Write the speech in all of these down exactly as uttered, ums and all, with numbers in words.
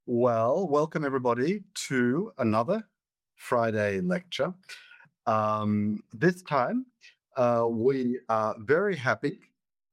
Well, welcome everybody to another Friday lecture. Um, this time, uh, we are very happy.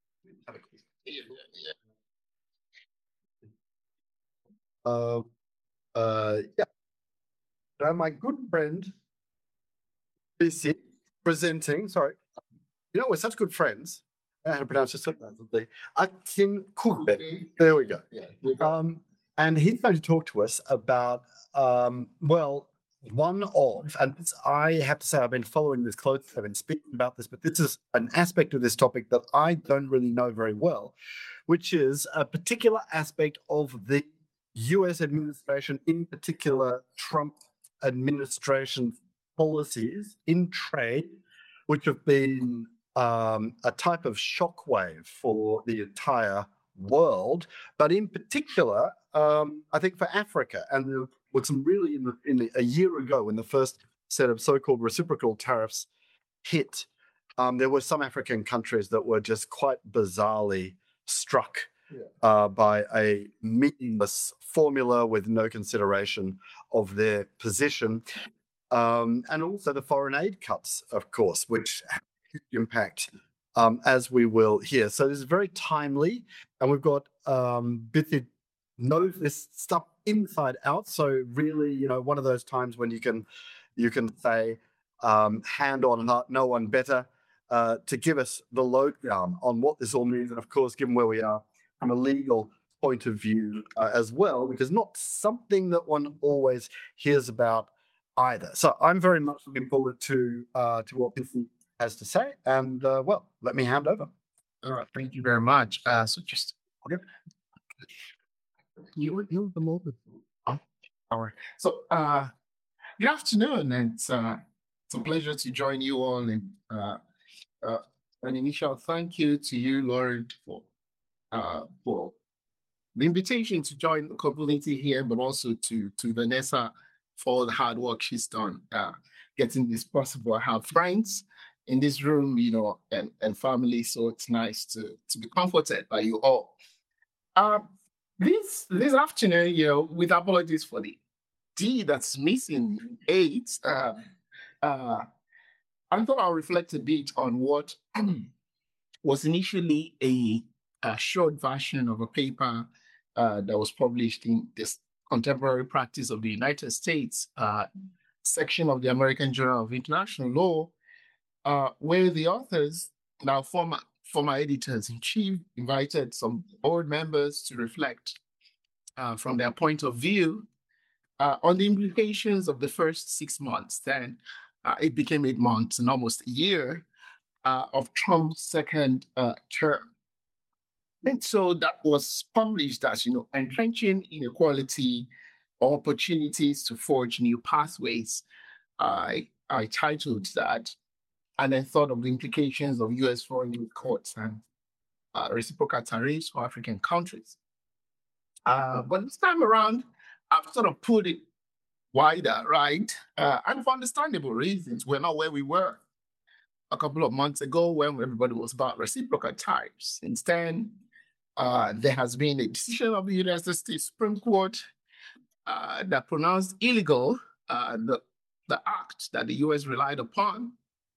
Uh, uh, yeah, uh, my good friend, B C, presenting. Sorry, you know we're such good friends. I had to pronounce it differently. Akin Kube. There we go. Um, and he's going to talk to us about, um, well, one of, and this, I have to say, I've been following this closely, I've been speaking about this, but this is an aspect of this topic that I don't really know very well, which is a particular aspect of the U S administration, in particular, Trump administration policies in trade, which have been um, a type of shockwave for the entire world, but in particular, um, I think for Africa. And there was some really in, the, in the, a year ago when the first set of so-called reciprocal tariffs hit, um, there were some African countries that were just quite bizarrely struck yeah. uh, by a meaningless formula with no consideration of their position. Um, and also the foreign aid cuts, of course, which have a huge impact, um, as we will hear. So this is very timely, and we've got um, Bithi knows this stuff inside out. So really, you know, one of those times when you can you can say, um, hand on heart, no one better uh, to give us the lowdown on what this all means, and of course, given where we are from a legal point of view uh, as well, because not something that one always hears about either. So I'm very much looking forward to uh, to what Bithi has to say, and uh, well, let me hand over. All right, thank you very much. Uh, so just okay. You you the moment. Oh, all right. So uh, good afternoon, and it's, uh, it's a pleasure to join you all. And uh, uh, an initial thank you to you, Lord, for uh, for the invitation to join the community here, but also to to Vanessa for all the hard work she's done uh, getting this possible. I have friends in this room, you know, and, and family, so it's nice to, to be comforted by you all. Uh, this this afternoon, you know, with apologies for the D that's missing, eight, uh, uh, I thought I'll reflect a bit on what was initially a, a short version of a paper uh, that was published in this Contemporary Practice of the United States uh, section of the American Journal of International Law, uh, where the authors, now former, former editors-in-chief, invited some board members to reflect uh, from their point of view uh, on the implications of the first six months. Then uh, it became eight months and almost a year uh, of Trump's second uh, term. And so that was published as, you know, entrenching inequality, opportunities to forge new pathways. I I titled that, and then thought of the implications of U S foreign aid courts and uh, reciprocal tariffs for African countries. Uh, but this time around, I've sort of put it wider, right? Uh, and for understandable reasons, we're not where we were a couple of months ago when everybody was about reciprocal tariffs. Instead, uh, there has been a decision of the United States Supreme Court uh, that pronounced illegal uh, the, the act that the U S relied upon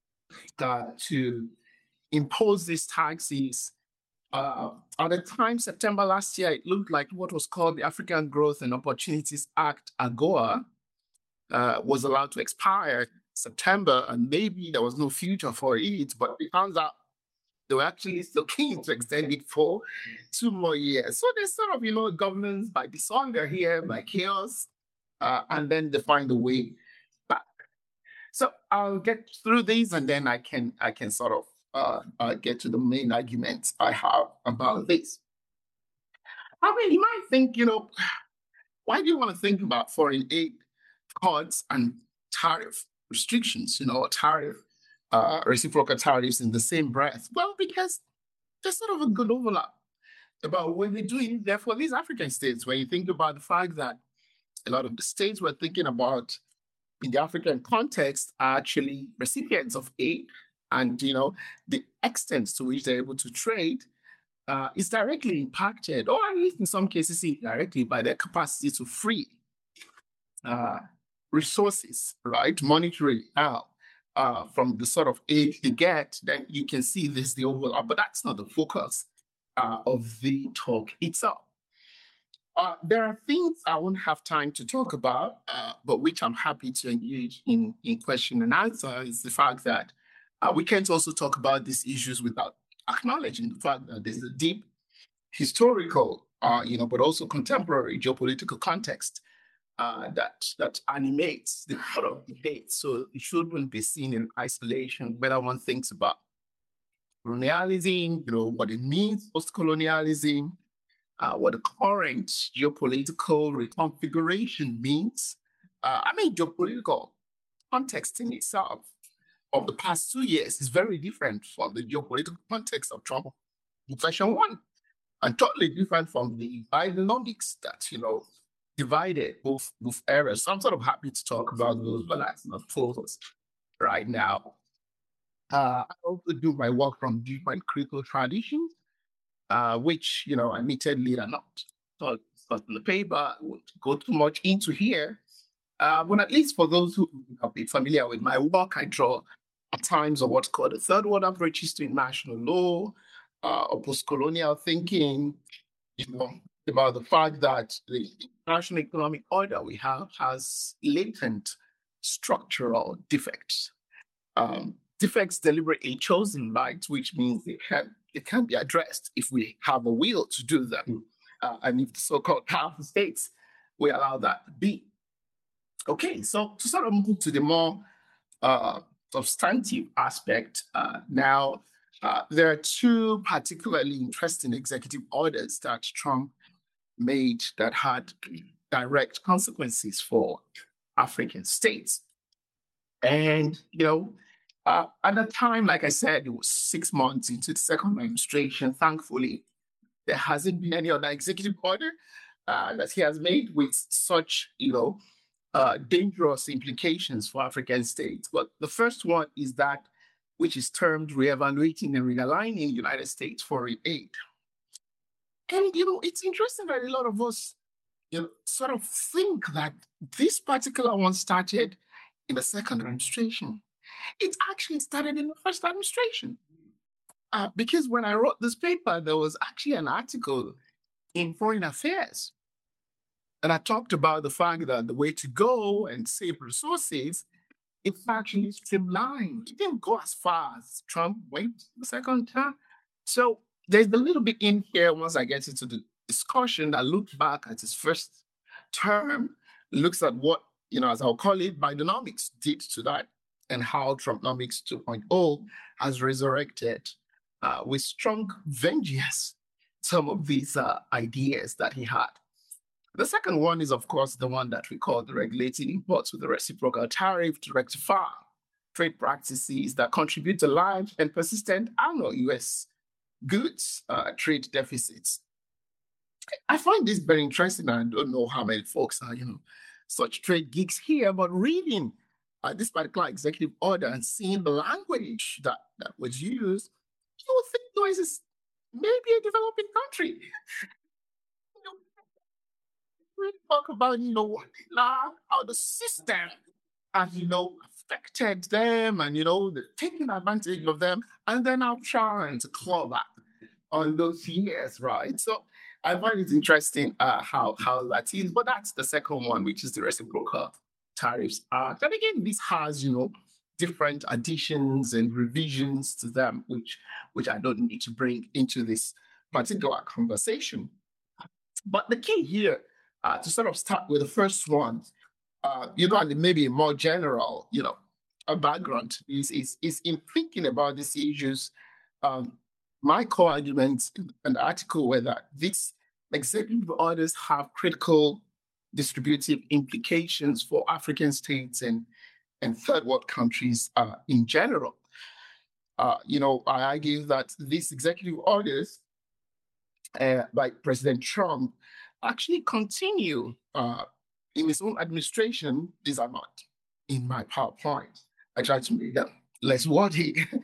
uh, to impose these taxes. Uh, at the time, September last year, it looked like what was called the African Growth and Opportunities Act, AGOA, uh, was allowed to expire September, and maybe there was no future for it, but it turns out they were actually still keen to extend it for two more years. So there's sort of, you know, governance by disorder here, by chaos, uh, and then they find a way back. So I'll get through these, and then I can I can sort of uh, uh, get to the main arguments I have about this. I mean, you might think, you know, why do you want to think about foreign aid cuts and tariff restrictions, you know, tariff, uh, reciprocal tariffs in the same breath? Well, because there's sort of a good overlap about what they're doing there for these African states. When you think about the fact that a lot of the states we're thinking about in the African context are actually recipients of aid, and, you know, the extent to which they're able to trade uh, is directly impacted, or at least in some cases indirectly, by their capacity to free uh, resources, right, monetary now, uh, from the sort of aid they get, then you can see this the overlap. But that's not the focus uh, of the talk itself. Uh, there are things I won't have time to talk about, uh, but which I'm happy to engage in, in question and answer, is the fact that uh, we can't also talk about these issues without acknowledging the fact that there's a deep historical, uh, you know, but also contemporary geopolitical context uh, that that animates the sort of debate. So it shouldn't be seen in isolation, whether one thinks about colonialism, you know, what it means post-colonialism, uh, what the current geopolitical reconfiguration means. Uh, I mean, geopolitical context in itself of the past two years is very different from the geopolitical context of Trump version one, and totally different from the Bidenomics that, you know, divided both both eras. So I'm sort of happy to talk about those, but that's not focus right now. Uh, I also do my work from different critical traditions, uh, which, you know, admittedly are not taught taught in the paper. I won't go too much into here. Uh, but at least for those who have been familiar with my work, I draw at times of what's called the third world approaches to international law, uh, or post-colonial thinking, you know, about the fact that the international economic order we have has latent structural defects. Um, defects deliberately chosen, right, which means they can, it can be addressed if we have a will to do them. Uh, and if the so-called powerful states, we allow that to be. Okay, so to sort of move to the more uh, substantive aspect uh, now, uh, there are two particularly interesting executive orders that Trump made that had direct consequences for African states. And, you know, uh, at the time, like I said, it was six months into the second administration. Thankfully, there hasn't been any other executive order uh, that he has made with such, you know, uh, dangerous implications for African states. But the first one is that which is termed reevaluating and realigning United States foreign aid. And, you know, it's interesting that a lot of us, you know, sort of think that this particular one started in the second administration. It actually started in the first administration. Uh, because when I wrote this paper, there was actually an article in Foreign Affairs. And I talked about the fact that the way to go and save resources, it's actually streamlined. It didn't go as far as Trump went the second time. So there's a little bit in here once I get into the discussion that looks back at his first term, looks at what, you know, as I'll call it, Bidenomics did to that, and how Trumponomics two point oh has resurrected uh, with strong vengeance some of these uh, ideas that he had. The second one is, of course, the one that we call the regulating imports with the reciprocal tariff to rectify trade practices that contribute to large and persistent annual U S goods uh, trade deficits. I find this very interesting. I don't know how many folks are, you know, such trade geeks here, but reading uh, this particular executive order and seeing the language that, that was used, you would think U S is maybe a developing country. We talk about, you know, now how the system has, you know, affected them and, you know, taking advantage of them, and then I'm trying to claw back on those years, right? So I find it interesting uh, how how that is, but that's the second one, which is the Reciprocal Tariffs Act. And again, this has, you know, different additions and revisions to them, which which I don't need to bring into this particular conversation. But the key here, uh, to sort of start with the first one, uh, you know, and maybe a more general, you know, a background is is is in thinking about these issues. Um, my core arguments in the article were that these executive orders have critical distributive implications for African states and and third world countries uh, in general. Uh, you know, I argue that these executive orders uh, by President Trump actually continue uh, in his own administration. These are not in my PowerPoint. I tried to make them less wordy.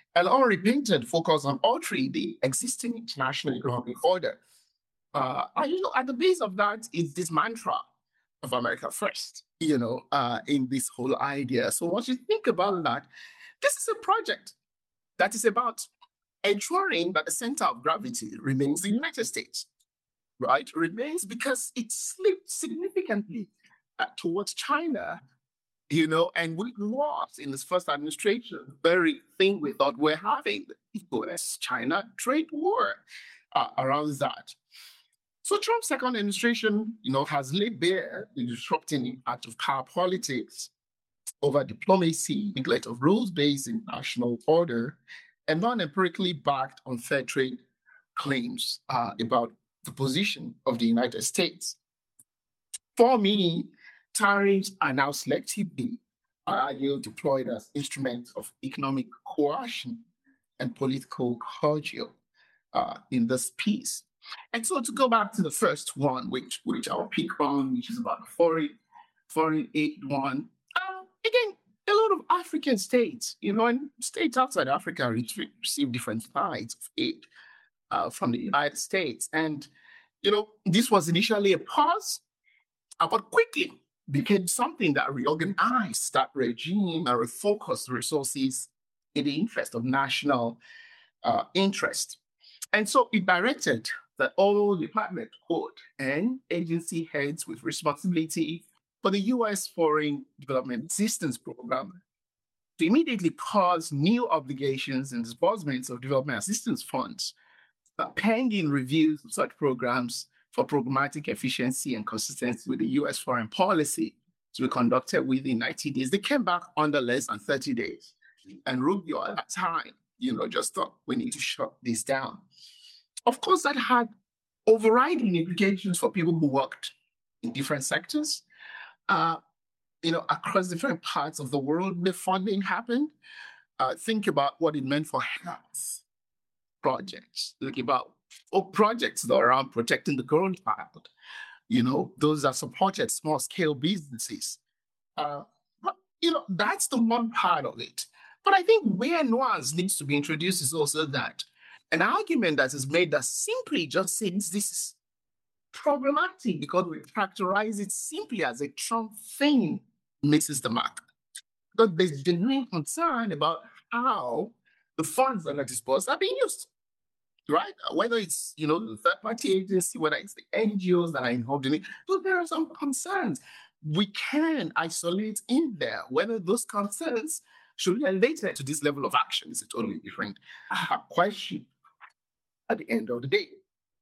and unrepentant focus on altering the existing international economic order. Uh, and, you know, at the base of that is this mantra of America first, you know, uh, in this whole idea. So once you think about that, this is a project that is about ensuring that the center of gravity remains the United States, right? Remains because it slipped significantly uh, towards China, you know, and we lost in this first administration the very thing we thought we're having, the U S China trade war uh, around that. So Trump's second administration, you know, has laid bare the disrupting act of power politics over diplomacy, neglect of rules-based international order, and non-empirically backed unfair trade claims uh, about the position of the United States. For me, tariffs are now selectively uh, deployed as instruments of economic coercion and political cordial uh, in this piece. And so to go back to the first one, which which I'll pick on, which is about the foreign, foreign aid one, uh, again, a lot of African states, you know, and states outside Africa receive different kinds of aid uh, from the United States. And, you know, this was initially a pause, uh, but quickly became something that reorganized that regime and refocused resources in the interest of national uh, interest. And so it directed that all department, quote, and agency heads with responsibility for the U S Foreign Development Assistance Program to immediately pause new obligations and disbursements of development assistance funds, uh, pending reviews of such programs for programmatic efficiency and consistency with the U S foreign policy to be conducted within ninety days. They came back under less than thirty days. And Rubio at that time, you know, just thought we need to shut this down. Of course, that had overriding implications for people who worked in different sectors, uh, you know, across different parts of the world. The funding happened. Uh, think about what it meant for health projects. Think about oh, projects that are around protecting the girl child. You know, those that supported small-scale businesses. Uh, but, you know, that's the one part of it. But I think where nuance needs to be introduced is also that an argument that is made that simply just says this is problematic because we characterize it simply as a Trump thing misses the mark. Because there's genuine concern about how the funds that are disbursed are being used, right? Whether it's, you know, the third-party agency, whether it's the N G Os that are involved in it, so there are some concerns. We can isolate in there whether those concerns should be related to this level of action is a totally different uh, question at the end of the day.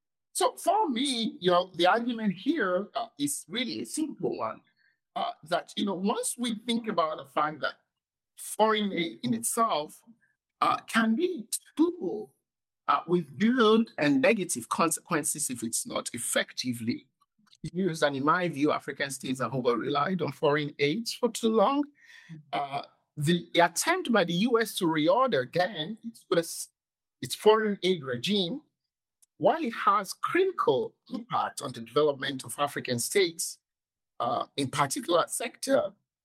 So for me, you know, the argument here uh, is really a simple one. Uh, that, you know, once we think about the fact that foreign aid in itself uh, can be tool uh, with good and negative consequences if it's not effectively used. And in my view, African states have over-relied on foreign aid for too long. Uh, the attempt by the U S to reorder again its, its foreign aid regime, while it has critical impact on the development of African states, uh, in particular sector,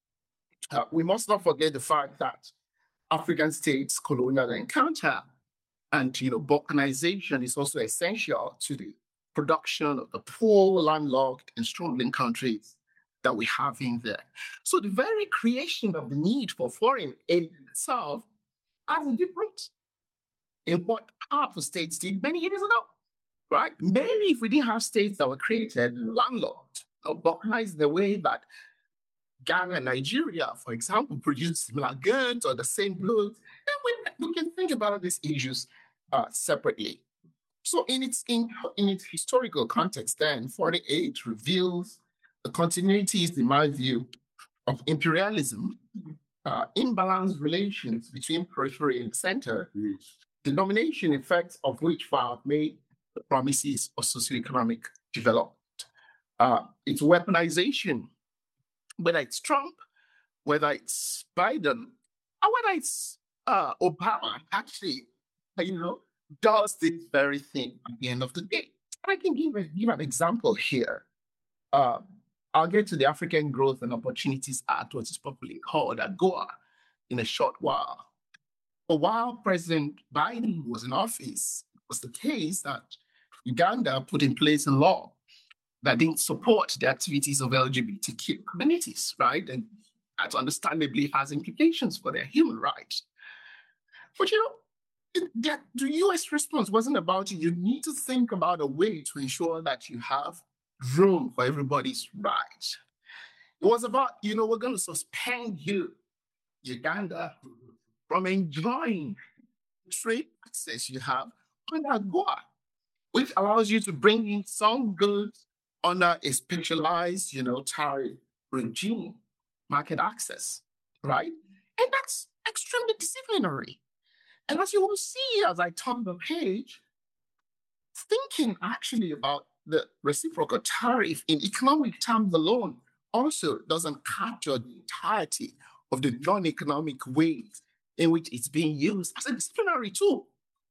uh, we must not forget the fact that African states' colonial encounter and, you know, balkanization is also essential to the production of the poor, landlocked, and struggling countries that we have in there. So the very creation of the need for foreign aid itself has a difference in what powerful states did many years ago, right? Maybe if we didn't have states that were created landlocked or balkanized the way that Ghana and Nigeria, for example, produce similar goods or the same goods, then we, we can think about these issues uh, separately. So in its in, in its historical context, then foreign aid reveals the continuities, in my view, of imperialism, uh, imbalanced relations between periphery and center, the domination effects of which have made the promises of socioeconomic development. Uh, its weaponization, whether it's Trump, whether it's Biden, or whether it's uh, Obama, actually, you know, does this very thing at the end of the day. I can give, a, give an example here. Uh, I'll get to the African Growth and Opportunities Act, what is popularly called AGOA, in a short while. But while President Biden was in office, it was the case that Uganda put in place a law that didn't support the activities of L G B T Q communities, right? And that understandably has implications for their human rights. But you know, it, that, the U S response wasn't about you. You need to think about a way to ensure that you have room for everybody's rights. It was about, you know, we're going to suspend you, Uganda, from enjoying trade access you have under AGOA, which allows you to bring in some goods under a specialized, you know, tariff regime, market access, right? And that's extremely disciplinary. And as you will see as I turn the page, thinking actually about the reciprocal tariff in economic terms alone also doesn't capture the entirety of the non-economic ways in which it's being used as a disciplinary tool.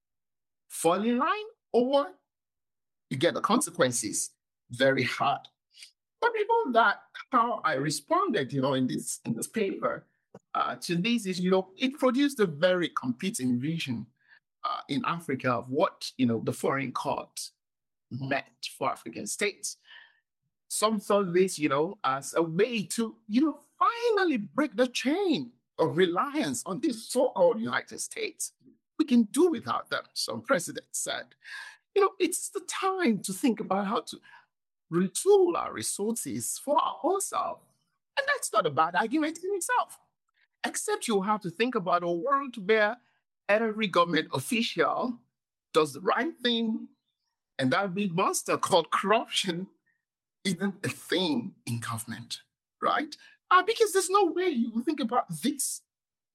Fall in line, or you get the consequences very hard. But before that, how I responded, you know, in this in this paper uh, to this is, you know, it produced a very competing vision uh, in Africa of what, you know, the foreign court meant for African states. Some saw this, you know, as a way to, you know, finally break the chain of reliance on this so-called United States. We can do without them, some presidents said. You know, it's the time to think about how to retool our resources for our own self. And that's not a bad argument in itself, except you have to think about a world where every government official does the right thing, and that big monster called corruption isn't a thing in government, right? Uh, because there's no way you think about this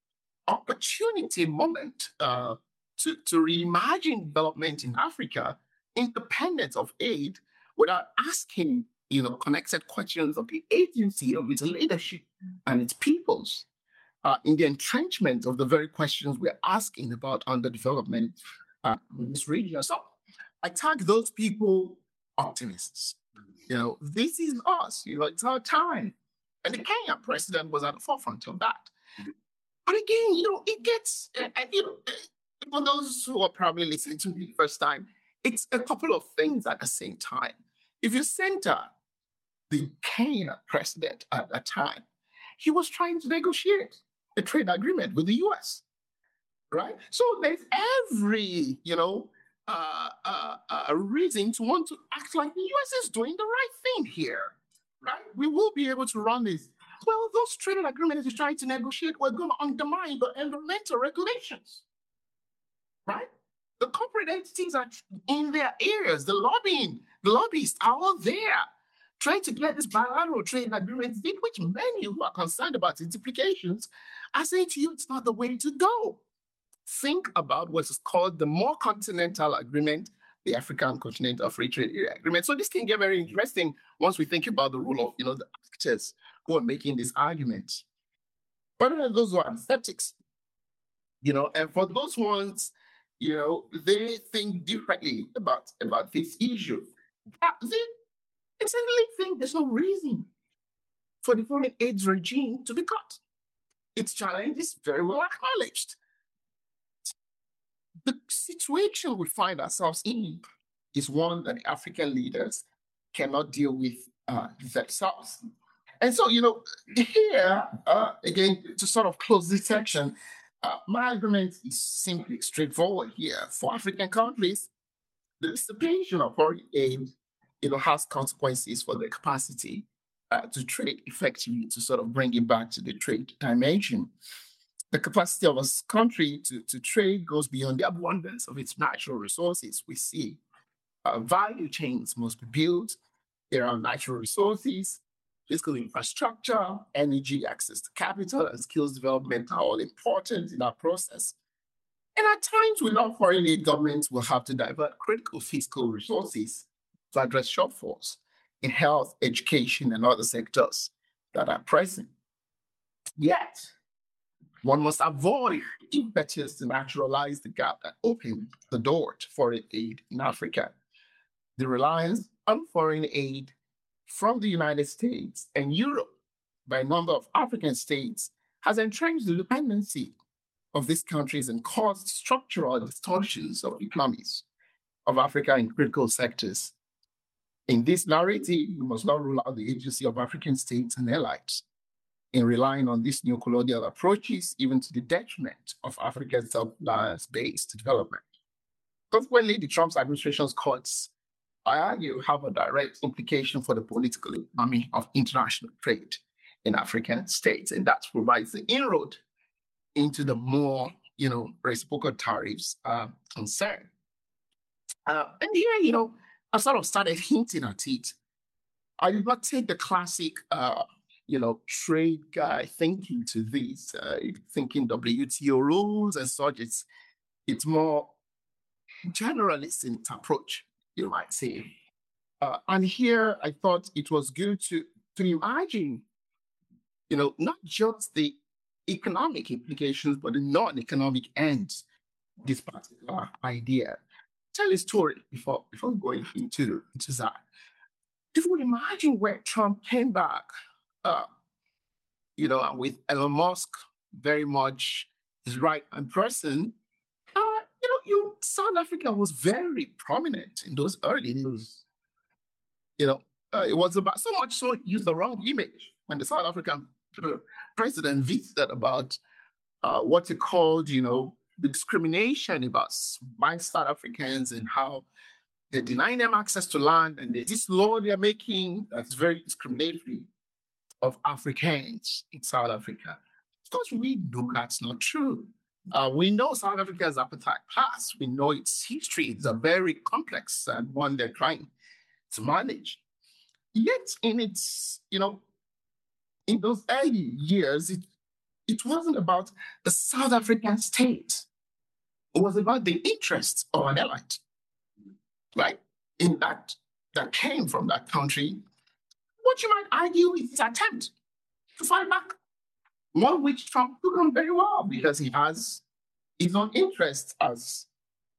opportunity moment uh, to, to reimagine development in Africa, independent of aid, without asking, you know, connected questions of the agency of its leadership and its peoples uh, in the entrenchment of the very questions we're asking about underdevelopment uh, in this region. So I tag those people optimists. You know, this is us, you know, it's our time. And the Kenyan president was at the forefront of that. But again, you know, it gets, and you know, for those who are probably listening to me the first time, it's a couple of things at the same time. If you center the Kenyan president at that time, he was trying to negotiate a trade agreement with the U S, right? So there's every, you know, uh, uh, uh, reason to want to act like the U S is doing the right thing here, right? We will be able to run this. Well, those trade agreements he's trying to negotiate were going to undermine the environmental regulations, right? The corporate entities are in their areas, the lobbying, the lobbyists are all there trying to get this bilateral trade agreement, in which many who are concerned about its implications are saying to you, it's not the way to go. Think about what is called the More Continental Agreement, the African Continental Free Trade Area Agreement. So this can get very interesting once we think about the role of, you know, the actors who are making these arguments. But there are those who are skeptics, you know, and for those ones, you know, they think differently about, about this issue. They essentially think there's no reason for the foreign aid regime to be cut. Its challenge is very well acknowledged. The situation we find ourselves in is one that African leaders cannot deal with uh, themselves. And so, you know, here, uh, again, to sort of close this section, uh, my argument is simply straightforward here. For African countries, the dissipation of foreign aid, you know, has consequences for their capacity uh, to trade effectively, to sort of bring it back to the trade dimension. The capacity of a country to, to trade goes beyond the abundance of its natural resources. We see uh, value chains must be built around natural resources, physical infrastructure, energy, access to capital, and skills development are all important in that process. And at times, without foreign aid, governments will have to divert critical fiscal resources to address shortfalls in health, education, and other sectors that are present. Yet, one must avoid impetus to naturalize the gap that opened the door to foreign aid in Africa. The reliance on foreign aid from the United States and Europe by a number of African states has entrenched the dependency of these countries and caused structural distortions of economies of Africa in critical sectors. In this narrative, we must not rule out the agency of African states and allies in relying on these neo-colonial approaches, even to the detriment of Africa's self-reliance-based development. Consequently, the Trump administration's cuts, I argue, have a direct implication for the political economy of international trade in African states, and that provides the inroad into the more, you know, reciprocal tariffs uh, concern. Uh, and here, you know, I sort of started hinting at it. I did not take the classic, uh, you know, trade guy thinking to this, uh, thinking W T O rules and such. It's it's more generalist in its approach, you might say. Uh, and here, I thought it was good to to imagine, you know, not just the economic implications, but the non-economic ends of this particular idea. Tell a story before before going into, into that. If we imagine where Trump came back, uh, you know, with Elon Musk very much his right hand person, uh, you know, you South Africa was very prominent in those early days. You know, uh, it was about so much so it used the wrong image when the South African president visited about uh, what he called, you know, the discrimination about white South Africans and how they're denying them access to land, and there's this law they're making that's very discriminatory of Africans in South Africa. Of course, we know that's not true. Uh, we know South Africa's apartheid past. We know its history. It's a very complex and one they're trying to manage. Yet, in its, you know, in those early years, it, it wasn't about the South African state. It was about the interests of an elite, right? In that, that came from that country. What you might argue is his attempt to fight back, one which Trump took on very well because he has his own interests as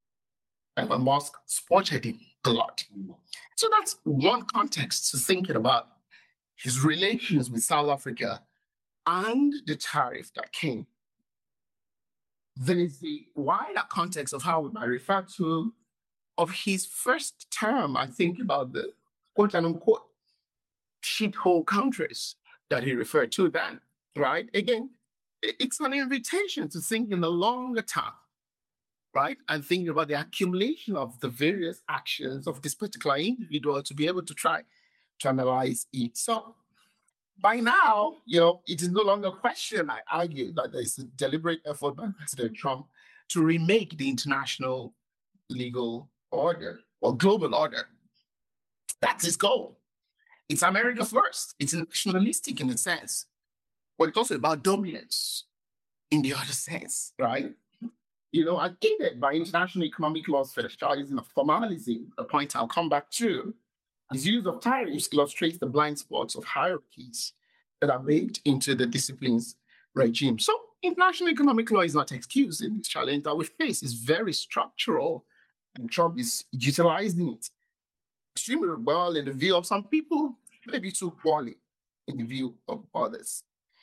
Elon Musk supported him a lot. So that's one context to thinking about his relations with South Africa and the tariff that came. There is the wider context of how we might refer to of his first term. I think about the quote unquote shithole countries that he referred to then, right? Again, it's an invitation to think in the longer term, right? And thinking about the accumulation of the various actions of this particular individual to be able to try to analyze it. So by now, you know, it is no longer a question, I argue, that there is a deliberate effort by President Trump to remake the international legal order or global order. That's his goal. It's America first. It's nationalistic in a sense, but it's also about dominance in the other sense, right? You know, I think that by international economic laws, federalism, formalism, a point I'll come back to, his use of tariffs illustrates the blind spots of hierarchies that are baked into the discipline's regime. So international economic law is not excuse in this challenge that we face. It's very structural, and Trump is utilizing it extremely well in the view of some people, maybe too poorly in the view of others.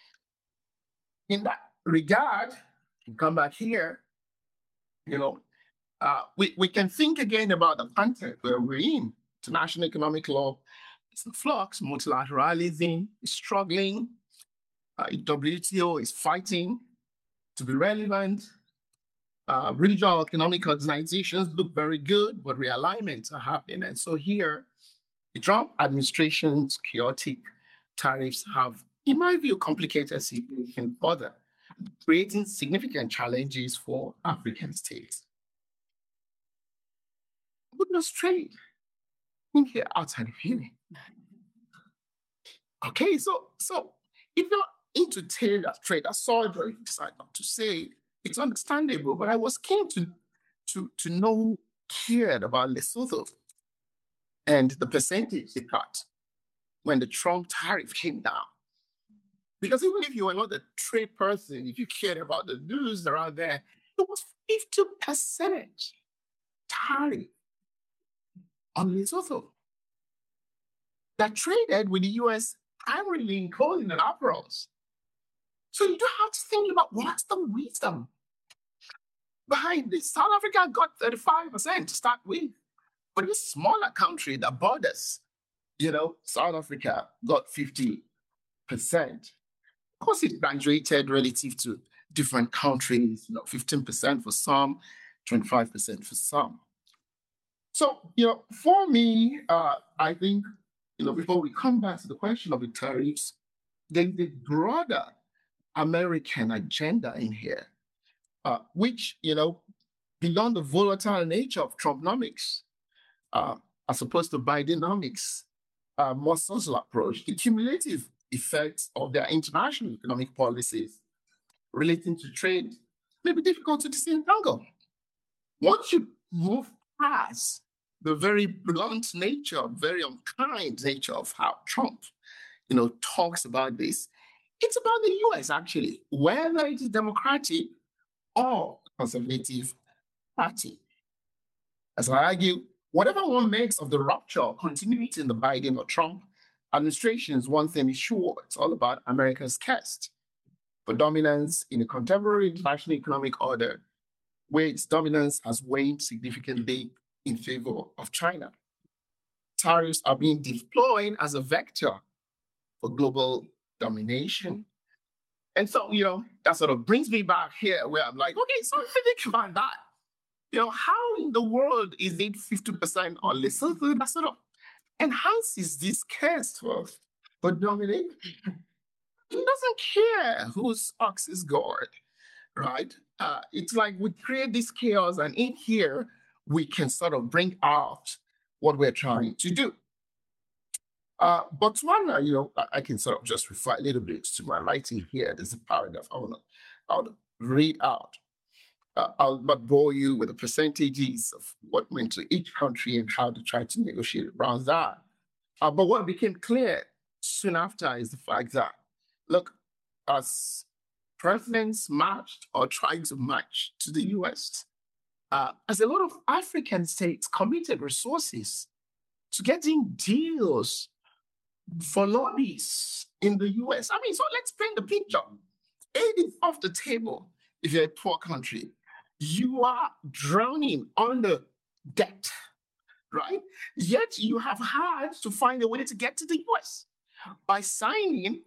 In that regard, come back here, you know, uh, we, we can think again about the context where we're in. International economic law is in flux, multilateralism is struggling, uh, W T O is fighting to be relevant. Uh, regional economic organizations look very good, but realignments are happening. And so here, the Trump administration's chaotic tariffs have, in my view, complicated the situation further, creating significant challenges for African states. Goodness trade. In here outside of here. Okay, so so if you're into trade, trade, that's sorry, but you decide not to say it's understandable. But I was keen to to to know cared about Lesotho and the percentage they cut when the Trump tariff came down. Because even if you were not a trade person, if you cared about the news around there, it was fifty percent tariff on Lesotho that traded with the U S primarily in clothing and apparels. So you do have to think about what's the wisdom behind this. South Africa got thirty-five percent to start with. But this smaller country that borders, you know, South Africa got fifty percent. Of course, it graduated relative to different countries, you know, fifteen percent for some, twenty-five percent for some. So, you know, for me, uh, I think, you know, before we come back to the question of the tariffs, there's a broader American agenda in here, uh, which, you know, beyond the volatile nature of Trumponomics, uh, as opposed to Bidenomics, uh, more social approach, the cumulative effects of their international economic policies relating to trade may be difficult to disentangle. Once you move past the very blunt nature, very unkind nature of how Trump, you know, talks about this, it's about the U S actually, whether it is Democratic or Conservative Party. As I argue, whatever one makes of the rupture or continuity in the Biden or Trump administrations, one thing is sure, it's all about America's quest for dominance in a contemporary international economic order where its dominance has waned significantly in favor of China. Tariffs are being deployed as a vector for global domination. And so, you know, that sort of brings me back here where I'm like, okay, so if you think about that, you know, how in the world is it fifty percent or less? So that sort of enhances this case for, for domination. He doesn't care whose ox is gored, right? Uh, it's like we create this chaos, and in here, we can sort of bring out what we're trying to do. Uh, Botswana, you know, I, I can sort of just refer a little bit to my writing here. There's a paragraph I want to read out. Uh, I'll not bore you with the percentages of what went to each country and how to try to negotiate around that. Uh, but what became clear soon after is the fact that, look, as presidents marched or tried to march to the U S, uh, as a lot of African states committed resources to getting deals for lobbies in the U S. I mean, so let's paint the picture. Aid is off the table if you're a poor country. You are drowning under debt, right? Yet you have had to find a way to get to the U S by signing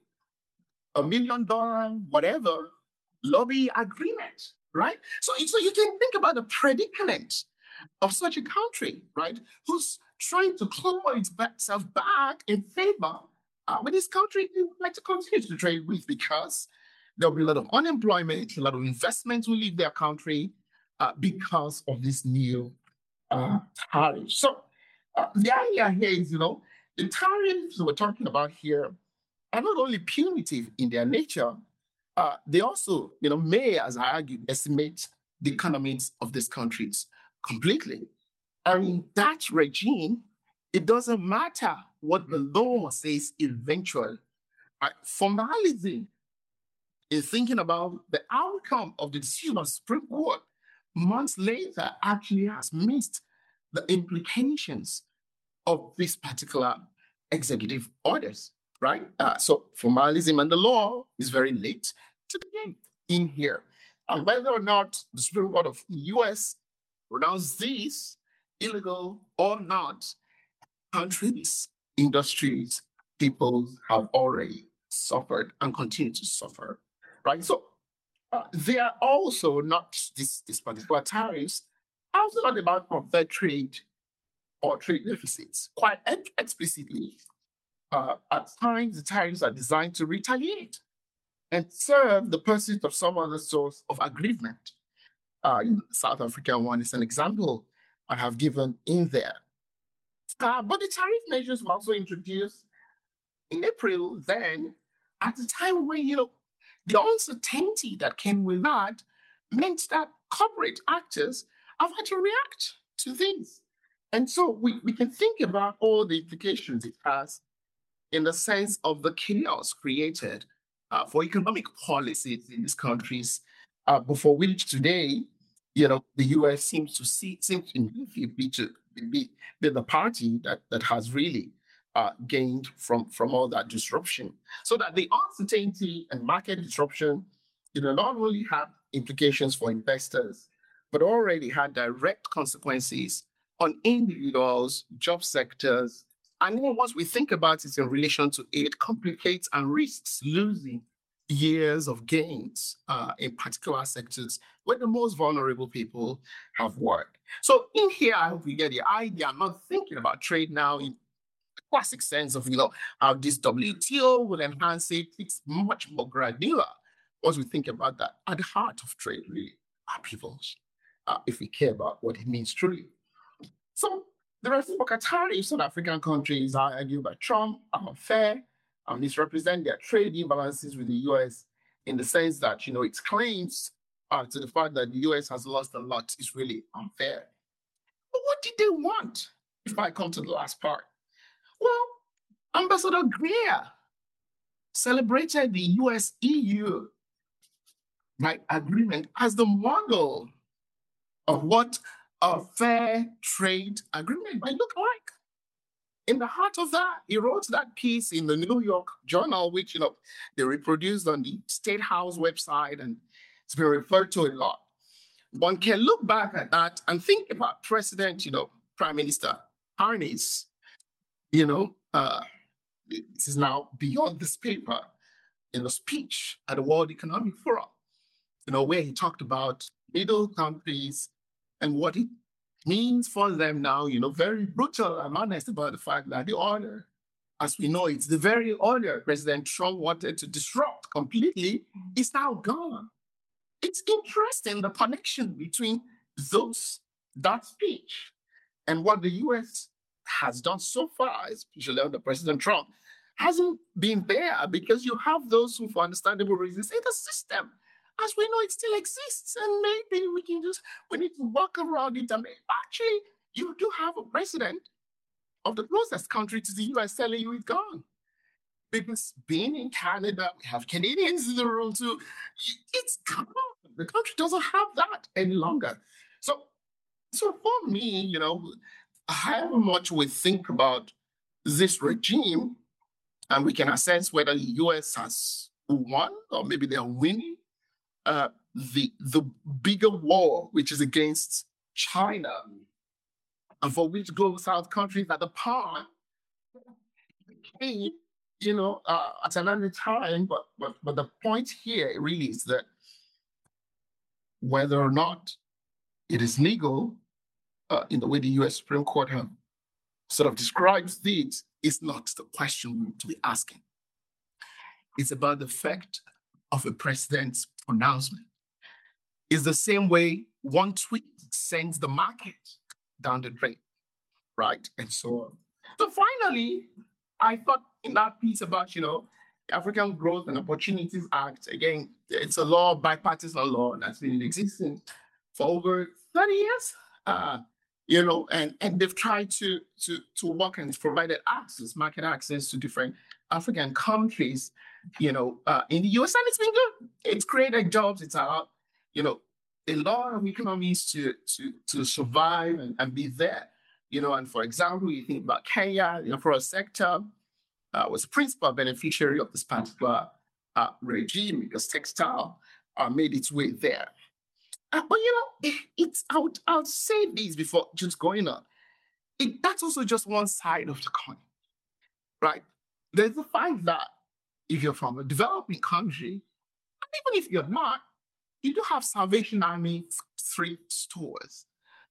a million dollar, whatever, lobby agreement, right? So, so you can think about the predicament of such a country, right? Who's trying to claw itself back in favor uh, with this country you would like to continue to trade with, because there'll be a lot of unemployment, a lot of investment will leave their country uh, because of this new uh, tariff. So uh, the idea here is, you know, the tariffs we're talking about here are not only punitive in their nature, uh, they also, you know, may, as I argue, estimate the economies of these countries completely. And in that regime, it doesn't matter what the law says eventually. Right? Formalism in thinking about the outcome of the decision of the Supreme Court months later actually has missed the implications of this particular executive orders, right? Uh, so formalism and the law is very late to the game in here. And whether or not the Supreme Court of the U S pronounced this illegal or not, countries, industries, people have already suffered and continue to suffer, right? So uh, they are also not, this, this particular tariffs, also not about unfair trade or trade deficits. Quite explicitly, uh, at times the tariffs are designed to retaliate and serve the pursuit of some other source of aggrievement. Uh, South Africa one is an example I have given in there. Uh, but the tariff measures were also introduced in April then, at the time when, you know, the uncertainty that came with that meant that corporate actors have had to react to things. And so we, we can think about all the implications it has in the sense of the chaos created uh, for economic policies in these countries, uh, before which today, you know, the U S seems to see, seems to be, to be, be the party that, that has really uh, gained from, from all that disruption. So that the uncertainty and market disruption, you know, not only have implications for investors, but already had direct consequences on individuals, job sectors. And then once we think about it in relation to it, complicates and risks losing years of gains uh, in particular sectors where the most vulnerable people have worked. So in here, I hope you get the idea. I'm not thinking about trade now in the classic sense of, you know, how this W T O will enhance it. It's much more granular once we think about that. At the heart of trade, really, are peoples, uh, if we care about what it means truly. So the reciprocal tariffs on African countries are argued by Trump are unfair. Um, this represent their trade imbalances with the U S in the sense that, you know, its claims uh, to the fact that the U S has lost a lot is really unfair. But what did they want? If I come to the last part, well, Ambassador Greer celebrated the U S E U right, agreement as the model of what a fair trade agreement might look like. In the heart of that, he wrote that piece in the New York Journal, which, you know, they reproduced on the State House website, and it's been referred to a lot. One can look back at that and think about President, you know, Prime Minister Harness, you know, uh, this is now beyond this paper, in a speech at the World Economic Forum, you know, where he talked about middle countries and what it means for them now, you know, very brutal and honest about the fact that the order, as we know, it's the very order President Trump wanted to disrupt completely, is now gone. It's interesting, the connection between those, that speech and what the U S has done so far, especially under President Trump, hasn't been there because you have those who, for understandable reasons, say the system, as we know, it still exists, and maybe we can just, we need to walk around it. And actually, you do have a president of the closest country to the U S telling you it's gone. Because being in Canada, we have Canadians in the room too. It's gone. The country doesn't have that any longer. So, so for me, you know, however much we think about this regime, and we can assess whether the U S has won or maybe they're winning uh, the the bigger war, which is against China, and for which global South countries at the power came, you know, uh, at another time. But, but but the point here really is that whether or not it is legal, uh, in the way the U S Supreme Court have sort of describes this, is not the question to be asking. It's about the effect of a president's pronouncement. It's the same way one tweet sends the market down the drain, right? And so on. So finally, I thought in that piece about, you know, African Growth and Opportunities Act, again, it's a law, bipartisan law that's been in existence for over thirty years. Uh, you know, and, and they've tried to, to, to work and provided access, market access to different African countries, you know, uh, in the U S, and it's been good. It's created jobs, it's allowed, you know, a lot of economies to, to, to survive and, and be there, you know, and for example, you think about Kenya, you know, for a sector, uh, was a principal beneficiary of this particular uh, regime because textile uh, made its way there. Uh, but you know, it, it's I would I'll say this before just going on. It, that's also just one side of the coin, right? There's the fact that if you're from a developing country, and even if you're not, you do have Salvation Army thrift stores.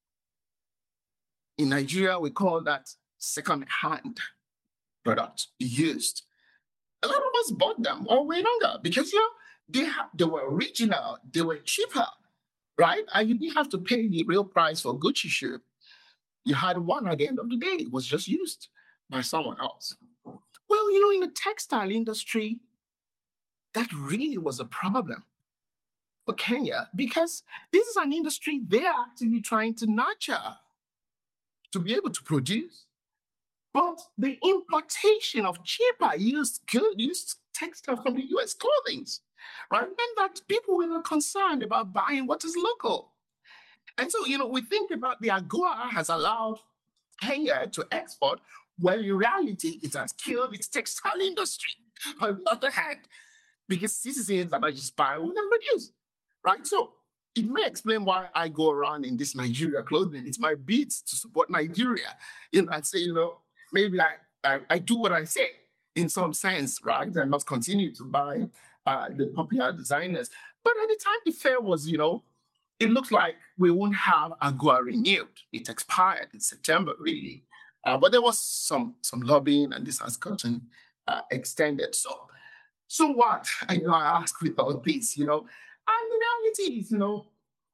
In Nigeria, we call that second-hand product used. A lot of us bought them all way longer because you know they ha- they were original, they were cheaper. Right? And you didn't have to pay the real price for Gucci shoe. You had one at the end of the day. It was just used by someone else. Well, you know, in the textile industry, that really was a problem for Kenya because this is an industry they're actively trying to nurture to be able to produce. But the importation of cheaper used good used textile from the U S clothing, right? And that people were not concerned about buying what is local. And so, you know, we think about the AGOA has allowed Kenya to export, well, in reality, it has killed its textile industry. On the other hand, because citizens are not just buying what they produce, right? So it may explain why I go around in this Nigeria clothing. It's my beats to support Nigeria. You know, I'd say, you know, maybe I, I, I do what I say in some sense, right? And not continue to buy uh, the popular designers. But at the time the fair was, you know, it looked like we won't have AGOA renewed. It expired in September, really. Uh, but there was some some lobbying, and this has gotten uh, extended. So, so what? I you know I ask with all this, you know, and the reality is, you know,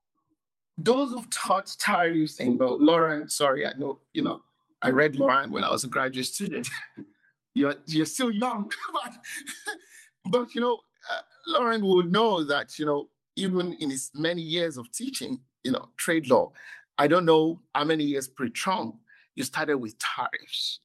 those who've taught tariffs and you know, Lauren, sorry, I know, you know, I read Lauren when I was a graduate student. you're you're still young, but but you know, uh, Lauren would know that, you know, even in his many years of teaching, you know, trade law, I don't know how many years pre-Trump you started with tariffs.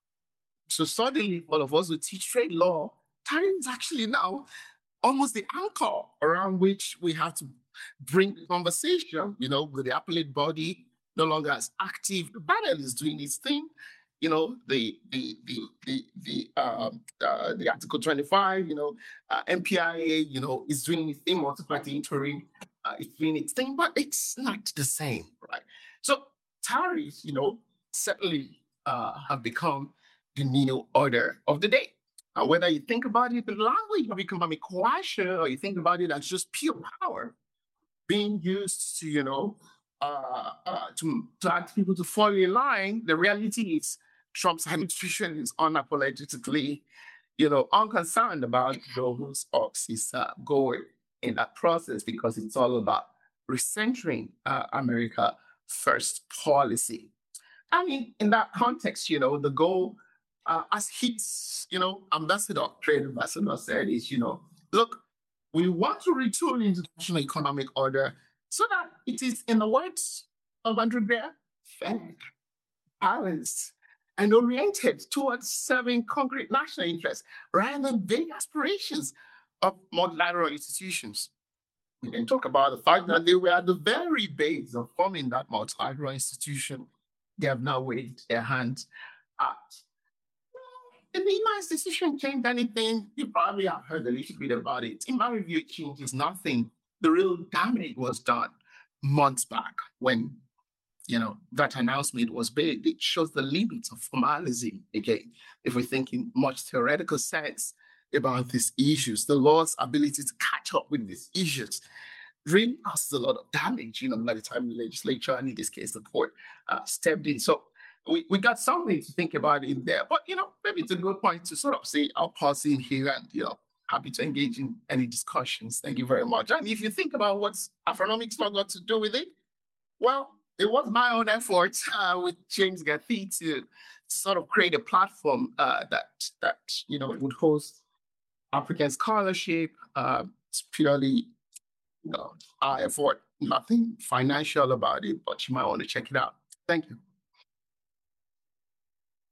So suddenly, all of us who teach trade law, tariffs actually now almost the anchor around which we have to bring the conversation, you know, with the appellate body no longer as active. The panel is doing its thing. You know, the the the the the um uh, the Article twenty-five, you know, uh, M P I A, you know, is doing its thing, multi-party interim, uh, it's doing its thing, but it's not the same, right? So tariffs, you know, certainly uh, have become the new order of the day. Uh, whether you think about it in language of economic coercion or you think about it as just pure power being used to, you know, uh, uh, to, to ask people to fall in line, the reality is Trump's administration is unapologetically, you know, unconcerned about those ox is uh, going in that process because it's all about recentering uh, America first policy. I mean, in that context, you know, the goal, uh, as his, you know, ambassador, trade ambassador said is, you know, look, we want to retool international economic order so that it is, in the words of Andrew Graer, fair, balanced, and oriented towards serving concrete national interests rather than vague aspirations of multilateral institutions. We can talk about the fact that they were at the very base of forming that multilateral institution. They have now waved their hands at. Did the U S decision change anything? You probably have heard a little bit about it. In my review, it changes nothing. The real damage was done months back when, you know, that announcement was made. It shows the limits of formalism again. If we think in much theoretical sense about these issues, the law's ability to catch up with these issues really causes a lot of damage, you know, by the time the legislature, and in this case, the court, uh, stepped in. So we, we got something to think about in there. But, you know, maybe it's a good point to sort of say, I'll pause in here and, you know, happy to engage in any discussions. Thank you very much. And if you think about what's Afronomics law got to do with it, well, it was my own effort uh, with James Gathi to, to sort of create a platform uh, that, that, you know, would host African scholarship. Uh, it's purely, you know, our effort, nothing financial about it, but you might want to check it out. Thank you.